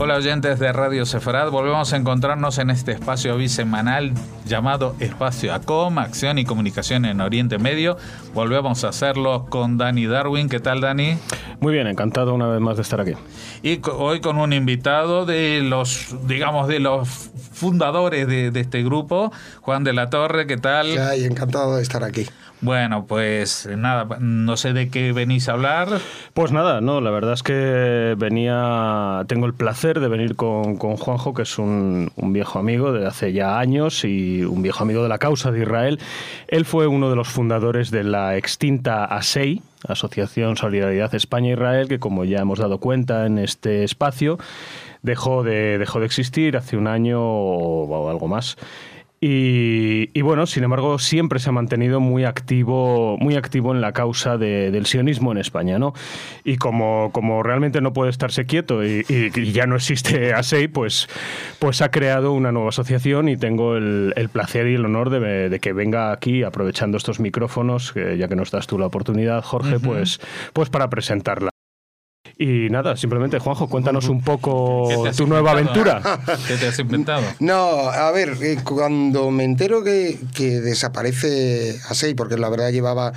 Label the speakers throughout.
Speaker 1: Hola oyentes de Radio Sefarad, volvemos a encontrarnos en este espacio bisemanal llamado Espacio ACOM, Acción y Comunicación en Oriente Medio. Volvemos a hacerlo con Dani Darwin. ¿Qué tal, Dani?
Speaker 2: Muy bien, encantado una vez más de estar aquí.
Speaker 1: Y hoy con un invitado de los, digamos, de los fundadores de este grupo, Juan de la Torre. ¿Qué tal?
Speaker 3: Ya, y encantado de estar aquí.
Speaker 1: Bueno, pues nada, no sé de qué venís a hablar.
Speaker 2: Pues nada, no, la verdad es que tengo el placer de venir con Juanjo, que es un viejo amigo de hace ya años y un viejo amigo de la causa de Israel. Él fue uno de los fundadores de la extinta ASEI, Asociación Solidaridad España-Israel, que como ya hemos dado cuenta en este espacio, dejó de existir hace un año o algo más. Y bueno, sin embargo, siempre se ha mantenido muy activo en la causa del sionismo en España, ¿no? Y como realmente no puede estarse quieto y ya no existe ASEI, pues ha creado una nueva asociación y tengo el placer y el honor de que venga aquí, aprovechando estos micrófonos, ya que nos das tú la oportunidad, Jorge, pues para presentarla. Y nada, simplemente, Juanjo, cuéntanos un poco tu nueva aventura.
Speaker 1: ¿Qué te has inventado?
Speaker 3: No, a ver, cuando me entero que desaparece ASEI, porque la verdad llevaba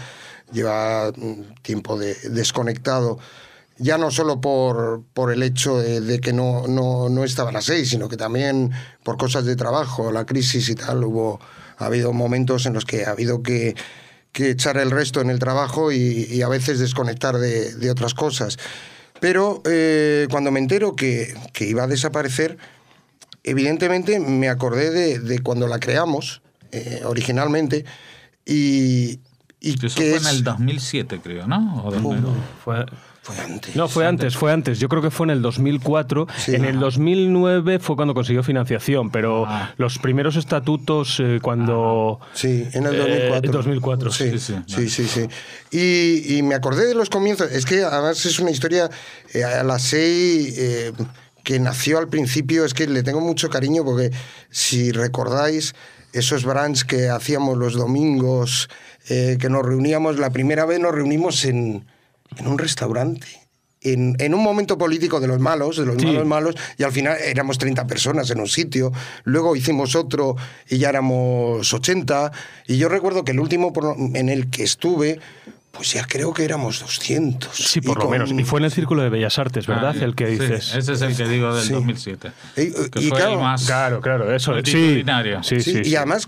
Speaker 3: tiempo desconectado, ya no solo por el hecho de que no estaban ASEI, sino que también por cosas de trabajo, la crisis y tal, ha habido momentos en los que ha habido que echar el resto en el trabajo y a veces desconectar de otras cosas. Pero cuando me entero que iba a desaparecer, evidentemente me acordé de cuando la creamos originalmente y
Speaker 1: eso fue en el 2007, creo, ¿no?
Speaker 3: Fue antes.
Speaker 2: No, fue antes. Yo creo que fue en el 2004. Sí, en el 2009 fue cuando consiguió financiación, pero los primeros estatutos cuando...
Speaker 3: Sí, en el 2004. Sí. Y me acordé de los comienzos. Es que además es una historia a la SEI que nació al principio. Es que le tengo mucho cariño porque si recordáis esos brunch que hacíamos los domingos, que nos reuníamos, la primera vez nos reunimos en un restaurante, en un momento político de los malos, y al final éramos 30 personas en un sitio, luego hicimos otro y ya éramos 80, y yo recuerdo que el último en el que estuve, pues ya creo que éramos 200.
Speaker 2: Sí, por lo menos. Y fue en el Círculo de Bellas Artes, ¿verdad? El que dices.
Speaker 1: Sí, ese es el que digo del 2007.
Speaker 3: Y
Speaker 1: fue
Speaker 3: claro,
Speaker 1: el más
Speaker 2: claro, eso.
Speaker 1: multitudinario.
Speaker 2: Sí.
Speaker 3: Y además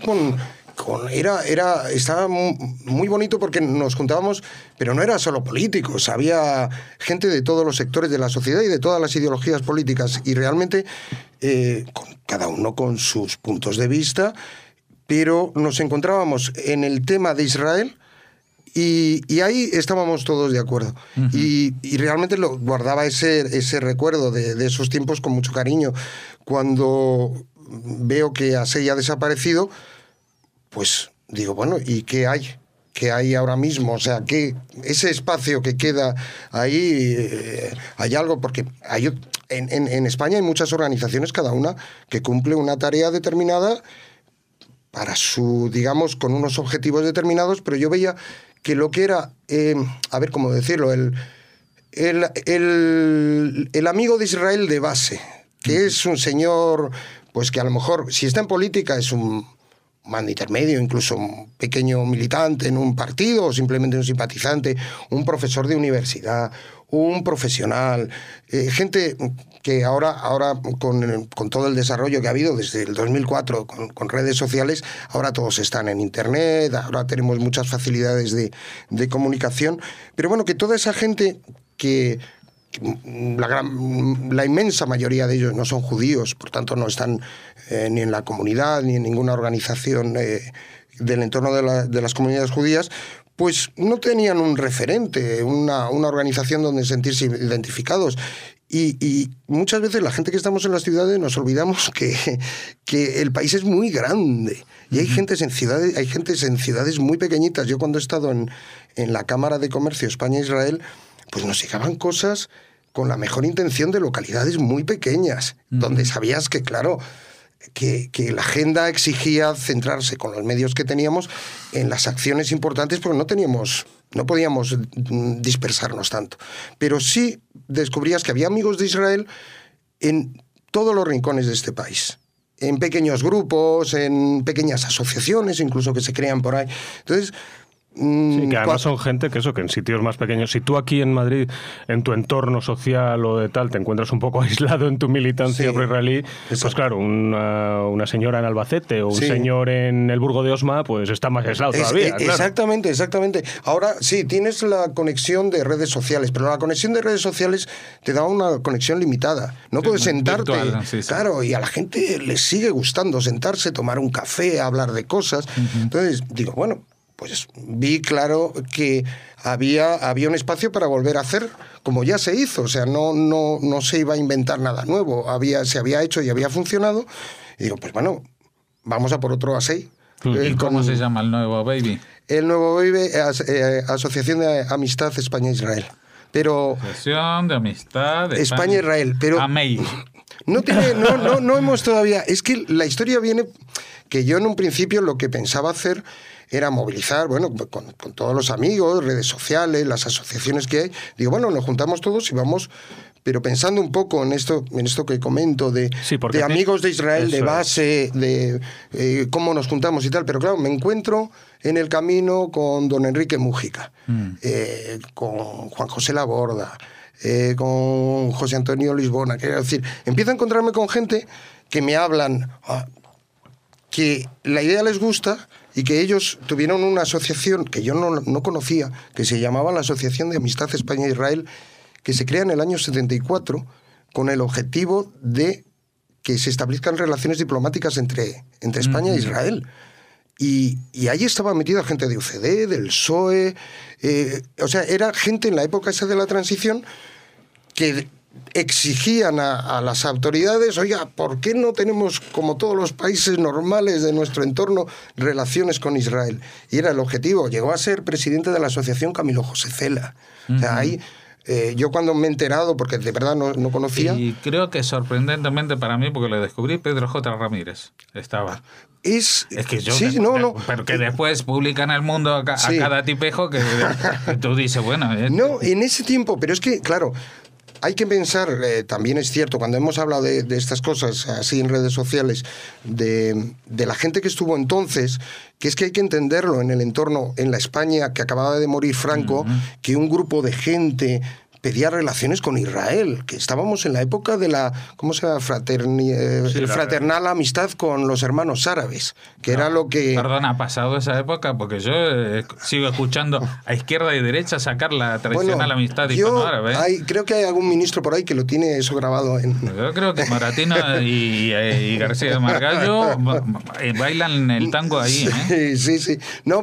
Speaker 3: estaba muy bonito porque nos juntábamos, pero no era solo políticos, había gente de todos los sectores de la sociedad y de todas las ideologías políticas, y realmente cada uno con sus puntos de vista, pero nos encontrábamos en el tema de Israel y ahí estábamos todos de acuerdo. Uh-huh. Y realmente guardaba ese recuerdo de esos tiempos con mucho cariño. Cuando veo que ASEI ha desaparecido, pues digo, bueno, ¿y qué hay? ¿Qué hay ahora mismo? O sea, que ese espacio que queda ahí, hay algo, porque en España hay muchas organizaciones, cada una, que cumple una tarea determinada para digamos, con unos objetivos determinados, pero yo veía que lo que era, a ver cómo decirlo, el amigo de Israel de base, que es un señor, pues que a lo mejor, si está en política, es un mando intermedio, incluso un pequeño militante en un partido o simplemente un simpatizante, un profesor de universidad, un profesional, gente que ahora con todo el desarrollo que ha habido desde el 2004 con redes sociales, ahora todos están en internet, ahora tenemos muchas facilidades de comunicación, pero bueno, que toda esa gente que la inmensa mayoría de ellos no son judíos, por tanto no están ni en la comunidad ni en ninguna organización del entorno de las comunidades judías, pues no tenían un referente, una organización donde sentirse identificados. Y muchas veces la gente que estamos en las ciudades nos olvidamos que el país es muy grande y hay gentes en ciudades muy pequeñitas. Yo cuando he estado en la Cámara de Comercio España-Israel, pues nos llegaban cosas con la mejor intención de localidades muy pequeñas, donde sabías que, claro, que la agenda exigía centrarse con los medios que teníamos en las acciones importantes, porque no podíamos dispersarnos tanto. Pero sí descubrías que había amigos de Israel en todos los rincones de este país. En pequeños grupos, en pequeñas asociaciones, incluso que se crean por ahí. Entonces...
Speaker 2: Sí, que además son gente que en sitios más pequeños. Si tú aquí en Madrid, en tu entorno social o de tal, te encuentras un poco aislado en tu militancia pro-israelí, pues claro, una señora en Albacete o un señor en el Burgo de Osma, pues está más aislado todavía. Claro.
Speaker 3: Exactamente. Ahora sí, tienes la conexión de redes sociales, pero la conexión de redes sociales te da una conexión limitada. No puedes sentarte. Virtual, claro, y a la gente le sigue gustando sentarse, tomar un café, hablar de cosas. Entonces, digo, bueno, pues vi claro que había un espacio para volver a hacer como ya se hizo, o sea, no se iba a inventar nada nuevo, se había hecho y había funcionado, y digo, pues bueno, vamos a por otro ASEI.
Speaker 1: ¿Y cómo se llama el nuevo Baby?
Speaker 3: El nuevo Baby, Asociación de Amistad España-Israel. Pero
Speaker 1: Asociación de Amistad
Speaker 3: España-Israel, pero
Speaker 1: AMEI.
Speaker 3: No hemos todavía, es que la historia viene que yo en un principio lo que pensaba hacer era movilizar, bueno, con todos los amigos, redes sociales, las asociaciones que hay. Digo, bueno, nos juntamos todos y vamos, pero pensando un poco en esto que comento de amigos de Israel, de base, de cómo nos juntamos y tal. Pero claro, me encuentro en el camino con don Enrique Mújica, con Juan José Laborda, con José Antonio Lisbona. Quiero decir, empiezo a encontrarme con gente que me hablan, que la idea les gusta y que ellos tuvieron una asociación que yo no conocía, que se llamaba la Asociación de Amistad España-Israel, que se crea en el año 74 con el objetivo de que se establezcan relaciones diplomáticas entre España e Israel. Y ahí estaba metida gente de UCD, del PSOE, o sea, era gente en la época esa de la transición que exigían a las autoridades, oiga, ¿por qué no tenemos, como todos los países normales de nuestro entorno, relaciones con Israel? Y era el objetivo. Llegó a ser presidente de la asociación Camilo José Cela. O sea, ahí, yo cuando me he enterado, porque de verdad no conocía...
Speaker 1: Y creo que sorprendentemente para mí, porque lo descubrí, Pedro J. Ramírez estaba... Es que yo...
Speaker 3: Sí,
Speaker 1: pero que después publican El Mundo a cada tipejo que tú dices, bueno...
Speaker 3: No, en ese tiempo, pero es que, claro... Hay que pensar, también es cierto, cuando hemos hablado de estas cosas así en redes sociales, de la gente que estuvo entonces, que es que hay que entenderlo en el entorno, en la España que acababa de morir Franco, que un grupo de gente pedía relaciones con Israel, que estábamos en la época de la, ¿cómo se llama? Fraternal amistad con los hermanos árabes, que era lo que...
Speaker 1: Perdón, ¿ha pasado esa época? Porque yo sigo escuchando a izquierda y derecha sacar la tradicional amistad hispano-árabe.
Speaker 3: Creo que hay algún ministro por ahí que lo tiene eso grabado en...
Speaker 1: Yo creo que Moratino y García de Margallo bailan el tango ahí.
Speaker 3: Sí. No...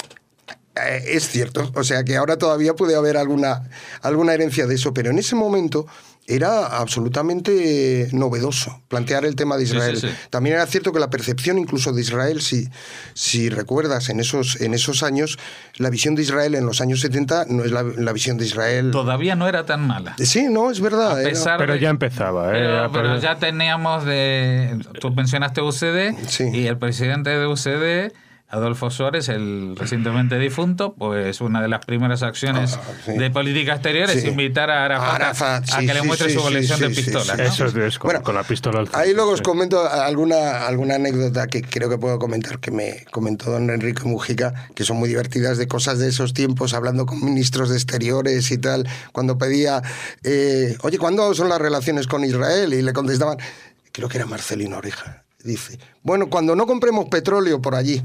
Speaker 3: es cierto, o sea que ahora todavía puede haber alguna herencia de eso, pero en ese momento era absolutamente novedoso plantear el tema de Israel.
Speaker 1: Sí.
Speaker 3: También era cierto que la percepción incluso de Israel, si recuerdas en esos años, la visión de Israel en los años 70 no es la visión de Israel...
Speaker 1: Todavía no era tan mala.
Speaker 3: Sí, no, es verdad.
Speaker 2: Pero ya empezaba.
Speaker 1: Pero ya teníamos tú mencionaste UCD, y el presidente de UCD... Adolfo Suárez, el recientemente difunto, pues una de las primeras acciones de política exterior es invitar a Arafat a que le muestre su colección de pistolas. ¿No?
Speaker 2: Eso es con la pistola al
Speaker 3: ahí luego os comento alguna anécdota que creo que puedo comentar, que me comentó don Enrique Mújica, que son muy divertidas, de cosas de esos tiempos, hablando con ministros de exteriores y tal, cuando pedía, oye, ¿cuándo son las relaciones con Israel? Y le contestaban, creo que era Marcelino Oreja, dice, bueno, cuando no compremos petróleo por allí.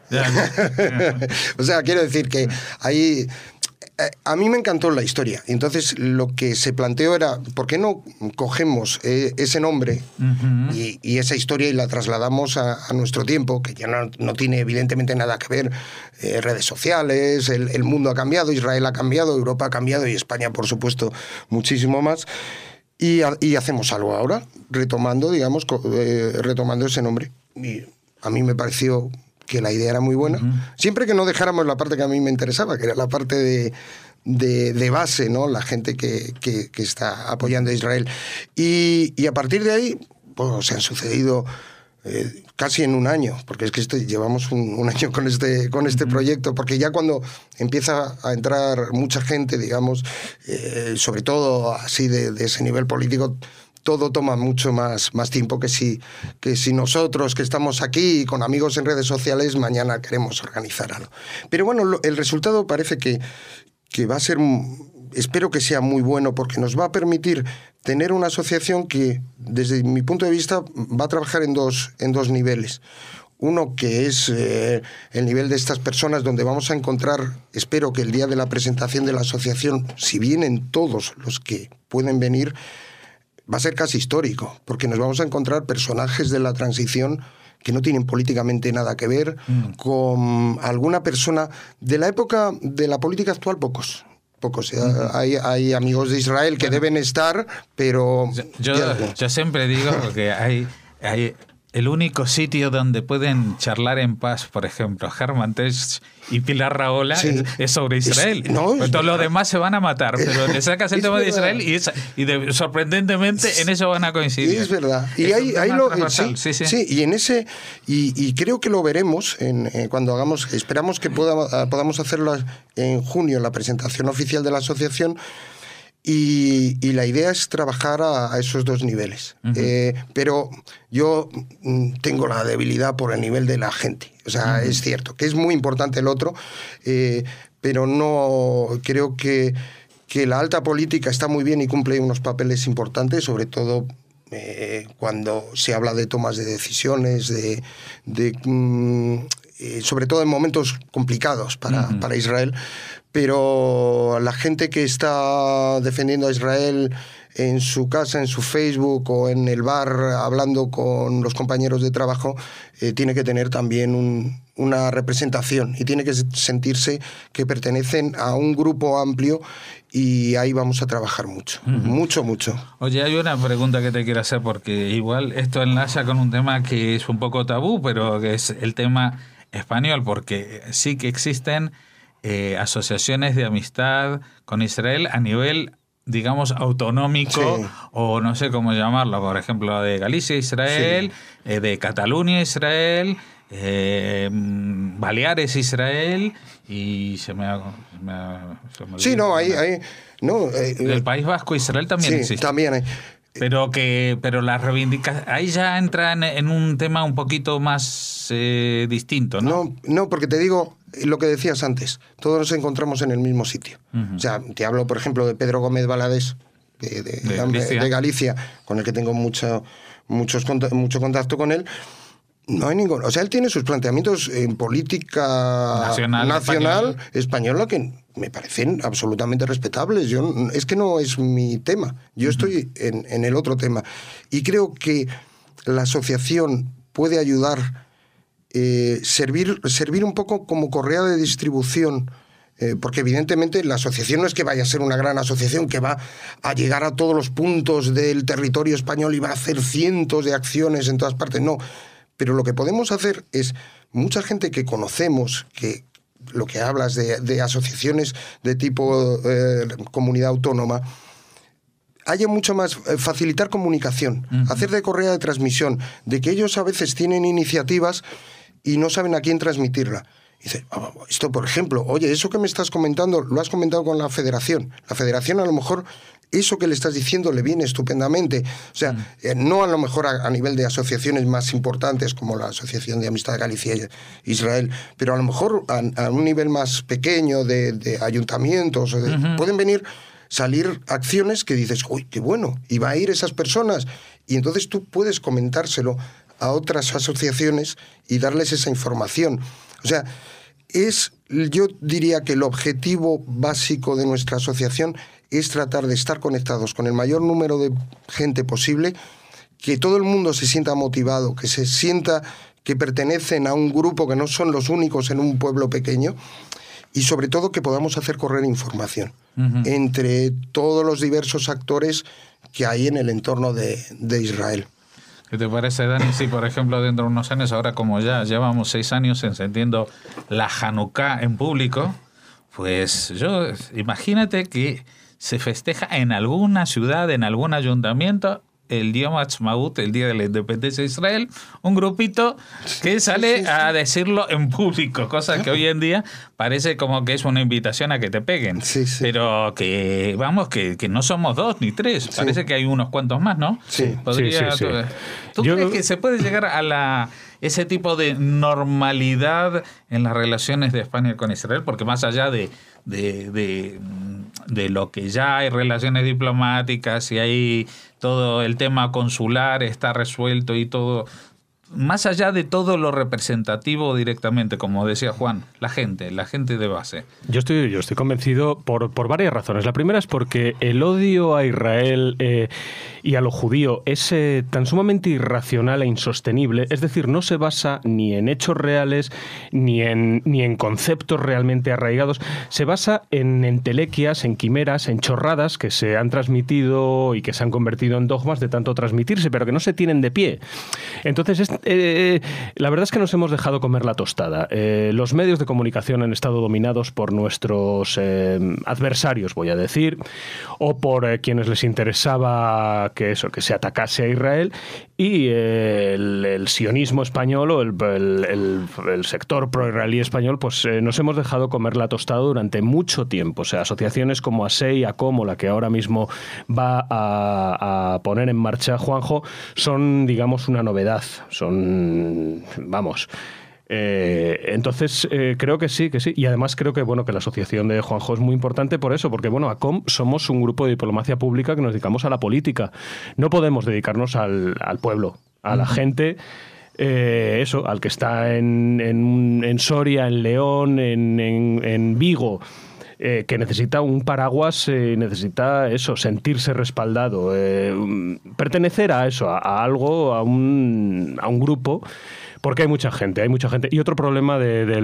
Speaker 3: O sea, quiero decir que ahí a mí me encantó la historia. Entonces lo que se planteó era, ¿por qué no cogemos ese nombre y esa historia y la trasladamos a nuestro tiempo, que ya no tiene evidentemente nada que ver, redes sociales, el mundo ha cambiado, Israel ha cambiado, Europa ha cambiado y España, por supuesto, muchísimo más. Y hacemos algo ahora, retomando ese nombre. Y a mí me pareció que la idea era muy buena, siempre que no dejáramos la parte que a mí me interesaba, que era la parte de base, ¿no? La gente que está apoyando a Israel. Y a partir de ahí, pues se han sucedido casi en un año, porque es que llevamos un año con este proyecto, porque ya cuando empieza a entrar mucha gente, digamos, sobre todo así de ese nivel político, todo toma mucho más tiempo que si nosotros que estamos aquí con amigos en redes sociales mañana queremos organizar algo. Pero bueno, el resultado parece que va a ser, espero que sea muy bueno, porque nos va a permitir tener una asociación que, desde mi punto de vista, va a trabajar en dos niveles. Uno que es el nivel de estas personas, donde vamos a encontrar, espero que el día de la presentación de la asociación, si vienen todos los que pueden venir, va a ser casi histórico, porque nos vamos a encontrar personajes de la transición que no tienen políticamente nada que ver con alguna persona de la época de la política actual, pocos. Hay amigos de Israel que deben estar, pero...
Speaker 1: Yo siempre digo que hay el único sitio donde pueden charlar en paz, por ejemplo, Herman Terz y Pilar Rahola, es sobre Israel. Todos los demás se van a matar, pero le sacas el tema de Israel y sorprendentemente en eso van a coincidir.
Speaker 3: Es verdad. Y y en ese y creo que lo veremos cuando hagamos. Esperamos que podamos hacerlo en junio, la presentación oficial de la asociación. Y la idea es trabajar a esos dos niveles. Pero yo tengo la debilidad por el nivel de la gente. O sea, es cierto que es muy importante el otro, pero no creo que la alta política está muy bien y cumple unos papeles importantes, sobre todo cuando se habla de tomas de decisiones, sobre todo en momentos complicados para Israel. Pero la gente que está defendiendo a Israel en su casa, en su Facebook o en el bar, hablando con los compañeros de trabajo, tiene que tener también una representación y tiene que sentirse que pertenecen a un grupo amplio, y ahí vamos a trabajar mucho.
Speaker 1: Oye, hay una pregunta que te quiero hacer, porque igual esto enlaza con un tema que es un poco tabú, pero que es el tema español, porque sí que existen asociaciones de amistad con Israel a nivel, digamos, autonómico, o no sé cómo llamarlo, por ejemplo, de Galicia, Israel, de Cataluña, Israel, Baleares, Israel, y del País Vasco, Israel también existe.
Speaker 3: También hay.
Speaker 1: Pero la reivindicación ahí ya entra en un tema un poquito más distinto, ¿no?
Speaker 3: No, porque te digo lo que decías antes, todos nos encontramos en el mismo sitio. O sea, te hablo, por ejemplo, de Pedro Gómez Valadés, de Galicia, con el que tengo mucho contacto con él. No hay ningún... O sea, él tiene sus planteamientos en política nacional española que me parecen absolutamente respetables. Es que no es mi tema. Yo estoy en el otro tema. Y creo que la asociación puede ayudar, servir un poco como correa de distribución, porque evidentemente la asociación no es que vaya a ser una gran asociación que va a llegar a todos los puntos del territorio español y va a hacer cientos de acciones en todas partes. No. Pero lo que podemos hacer es, mucha gente que conocemos, que lo que hablas de asociaciones de tipo comunidad autónoma, haya mucho más, facilitar comunicación, hacer de correa de transmisión, de que ellos a veces tienen iniciativas y no saben a quién transmitirla. Y dice, esto por ejemplo, oye, eso que me estás comentando, lo has comentado con la federación. La federación a lo mejor... Eso que le estás diciendo le viene estupendamente. O sea, no a lo mejor a nivel de asociaciones más importantes como la Asociación de Amistad de Galicia e Israel, pero a lo mejor a un nivel más pequeño de ayuntamientos. Pueden salir acciones que dices, uy, qué bueno, y va a ir esas personas. Y entonces tú puedes comentárselo a otras asociaciones y darles esa información. O sea, yo diría que el objetivo básico de nuestra asociación es tratar de estar conectados con el mayor número de gente posible, que todo el mundo se sienta motivado, que se sienta que pertenecen a un grupo, que no son los únicos en un pueblo pequeño, y sobre todo que podamos hacer correr información entre todos los diversos actores que hay en el entorno de Israel.
Speaker 1: ¿Qué te parece, Dani? Si, por ejemplo, dentro de unos años, ahora como ya llevamos 6 años encendiendo la Hanukkah en público, pues imagínate que se festeja en alguna ciudad, en algún ayuntamiento, el Yom Ha'atzmaut, el Día de la Independencia de Israel, un grupito que sale a decirlo en público, cosa que hoy en día parece como que es una invitación a que te peguen. Pero que, vamos, que no somos 2 ni 3, parece que hay unos cuantos más, ¿no?
Speaker 2: Sí.
Speaker 1: ¿Tú crees que se puede llegar a ese tipo de normalidad en las relaciones de España con Israel? Porque más allá de lo que ya hay relaciones diplomáticas y hay todo el tema consular está resuelto y todo, más allá de todo lo representativo directamente, como decía Juan, la gente de base.
Speaker 2: Yo estoy convencido por varias razones. La primera es porque el odio a Israel y a lo judío es tan sumamente irracional e insostenible, es decir, no se basa ni en hechos reales ni en conceptos realmente arraigados, se basa en entelequias, en quimeras, en chorradas que se han transmitido y que se han convertido en dogmas de tanto transmitirse, pero que no se tienen de pie. Entonces, la verdad es que nos hemos dejado comer la tostada. Los medios de comunicación han estado dominados por nuestros adversarios, voy a decir, o por quienes les interesaba que se atacase a Israel, y el sionismo español o el sector pro-israelí español, pues nos hemos dejado comer la tostada durante mucho tiempo. O sea, asociaciones como ASEI, ACOM, o la que ahora mismo va a poner en marcha Juanjo, son, digamos, una novedad. Entonces creo que sí. Y además creo que la asociación de Juanjo es muy importante por eso, porque ACOM somos un grupo de diplomacia pública que nos dedicamos a la política. No podemos dedicarnos al pueblo, a la gente. Al que está en Soria, en León, en Vigo, que necesita un paraguas, necesita sentirse respaldado, pertenecer a algo, a un grupo, porque hay mucha gente. Y otro problema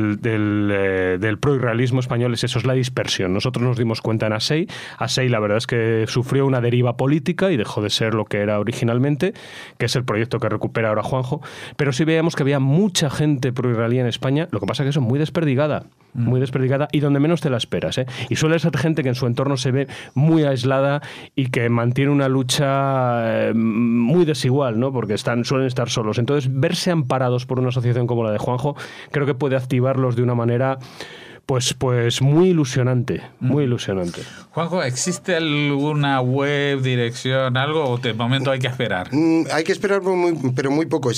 Speaker 2: del proisraelismo español es la dispersión. Nosotros nos dimos cuenta en ASEI. ASEI, la verdad es que sufrió una deriva política y dejó de ser lo que era originalmente, que es el proyecto que recupera ahora Juanjo. Pero sí veíamos que había mucha gente proisraelí en España, lo que pasa es que eso es muy desperdigada y donde menos te la esperas, ¿eh? Y suele ser gente que en su entorno se ve muy aislada y que mantiene una lucha muy desigual, ¿no? Porque suelen estar solos. Entonces, verse amparados por una asociación como la de Juanjo, creo que puede activarlos de una manera pues muy ilusionante, muy ilusionante.
Speaker 1: Juanjo, ¿existe alguna web, dirección, algo, o de momento hay que esperar?
Speaker 3: Hay que esperar pero muy poco.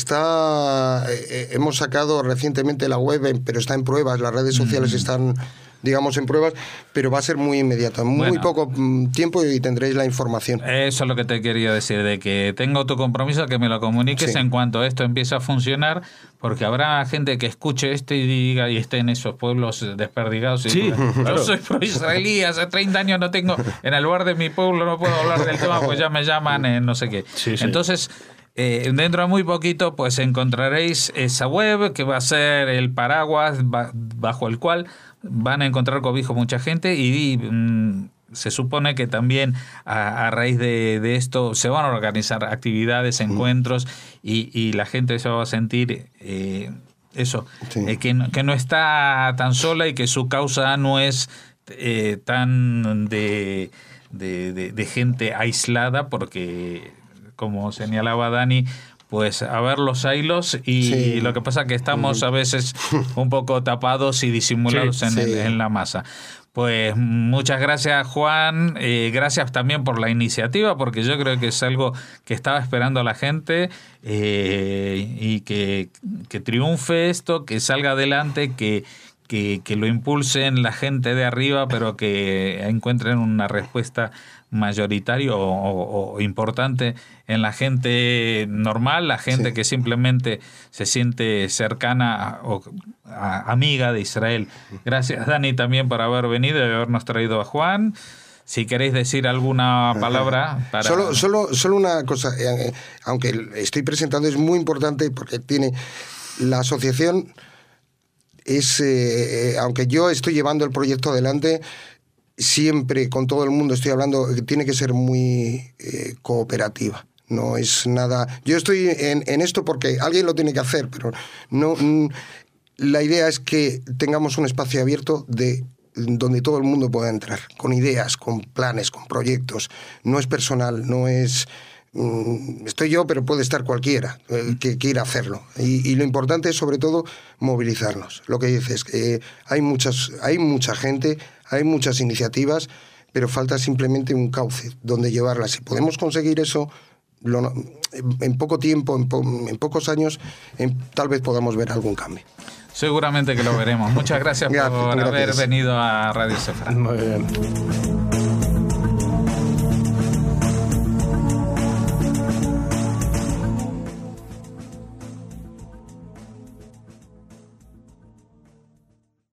Speaker 3: Hemos sacado recientemente la web, pero está en pruebas, las redes sociales están, digamos, en pruebas, pero va a ser muy inmediata, muy poco tiempo y tendréis la información.
Speaker 1: Eso es lo que te quería decir, de que tengo tu compromiso, que me lo comuniques en cuanto esto empiece a funcionar, porque habrá gente que escuche esto y diga, y esté en esos pueblos desperdigados y diga, yo soy pro-israelí, hace 30 años no tengo, en el lugar de mi pueblo no puedo hablar del tema, pues ya me llaman en no sé qué. Entonces, dentro de muy poquito pues encontraréis esa web que va a ser el paraguas bajo el cual van a encontrar cobijo mucha gente y se supone que también a raíz de esto se van a organizar actividades, encuentros y la gente se va a sentir que no está tan sola y que su causa no es tan de gente aislada, porque como señalaba Dani, pues a ver los hilos y lo que pasa es que estamos a veces un poco tapados y disimulados en la masa. Pues muchas gracias, Juan, gracias también por la iniciativa, porque yo creo que es algo que estaba esperando la gente, y que triunfe esto, que salga adelante, que lo impulsen la gente de arriba, pero que encuentren una respuesta mayoritaria o importante en la gente normal, la gente que simplemente se siente cercana o amiga de Israel. Gracias, Dani, también por haber venido y habernos traído a Juan. Si queréis decir alguna palabra para...
Speaker 3: Solo una cosa, aunque estoy presentando, es muy importante porque tiene la asociación... aunque yo estoy llevando el proyecto adelante, siempre con todo el mundo estoy hablando, tiene que ser muy cooperativa. No es nada... Yo estoy en esto porque alguien lo tiene que hacer, pero no. La idea es que tengamos un espacio abierto donde todo el mundo pueda entrar, con ideas, con planes, con proyectos. No es personal, no es... estoy yo, pero puede estar cualquiera que quiera hacerlo. Y lo importante es, sobre todo, movilizarnos. Lo que dices, hay mucha gente, hay muchas iniciativas, pero falta simplemente un cauce donde llevarlas. Si podemos conseguir eso en poco tiempo, en pocos años, tal vez podamos ver algún cambio.
Speaker 1: Seguramente que lo veremos. Muchas gracias por haber venido a Radio Cefrad.
Speaker 2: Muy bien.